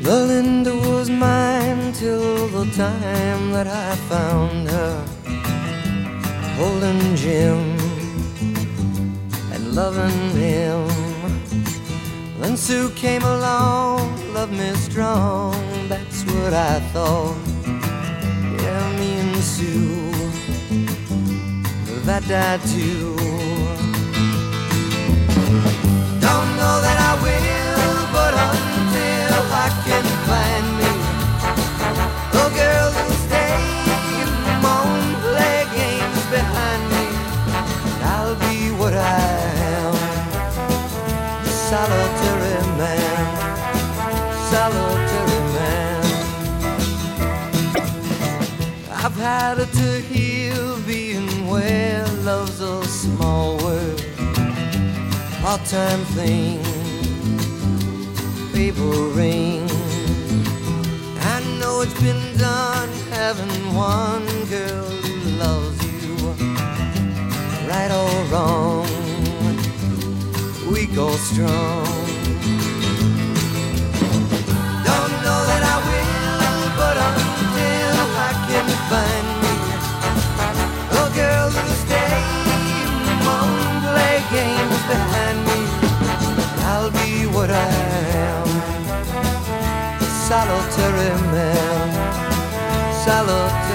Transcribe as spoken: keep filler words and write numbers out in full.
The Linda was mine till the time that I found her holding Jim and loving him. Then Sue came along, loved me strong, that's what I thought. Yeah, me and Sue, that died too. Don't know that I will, but until I can find me a girl who'll stay and won't play games behind me, I'll be what I am, a solitary man, solitary man. I've had it to heal being where love's a small word, part-time thing, favoring. I know it's been done having one girl who loves you, right or wrong, weak or strong. Don't know that I will, but until I can find me a girl who'll stay and won't play games behind me, I'll be what I am, a solitary man, solitary.